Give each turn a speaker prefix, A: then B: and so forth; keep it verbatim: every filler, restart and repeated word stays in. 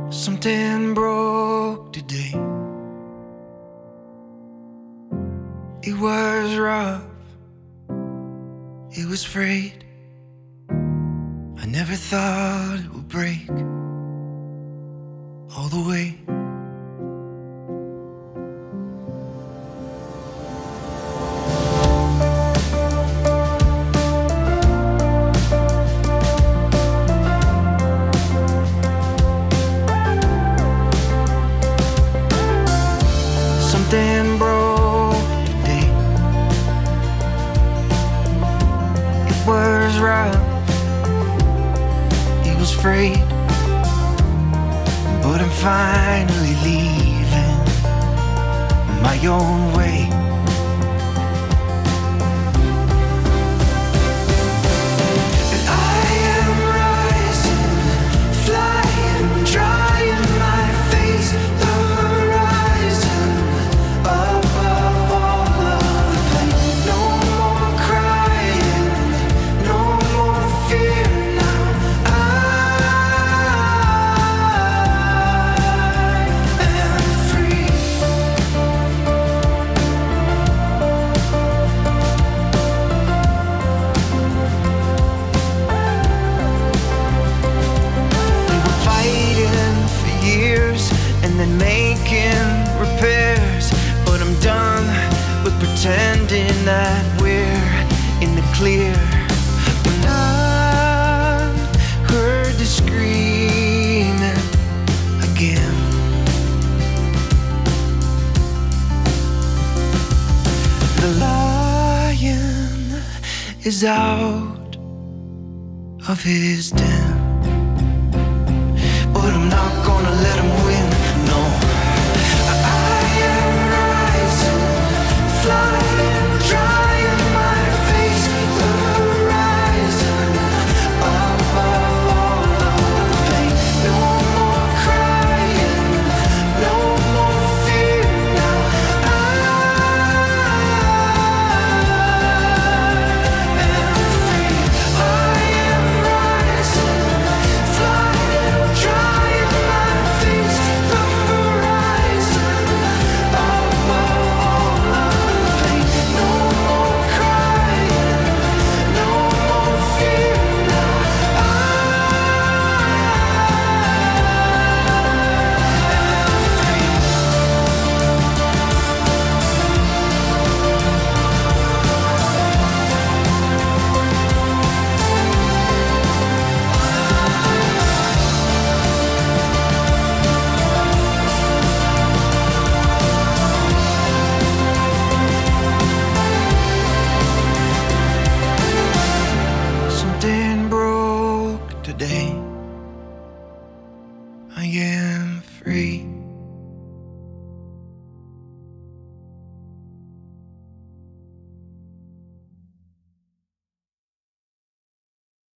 A: Something broke today. It was rough, it was frayed. I never thought it would break all the way. Something broke today. It was rough, it was frayed, but I'm finally leaving my own way. And I am rising, flying, drying my face. The horizon above all of the pain. No more crying, no more fear now. I am free. We were fighting for years and then making repairs, but I'm done with pretending that we're in the clear. When I heard the screaming again, the lion is out of his den, but I'm not gonna let him win, no. I am rising, flying, drying my face. The horizon above all of the pain. No more crying, no more fear now. I am free. I am rising, flying, drying my face. The horizon above all of the pain. No more crying, no more fear now. Something broke today. I am free.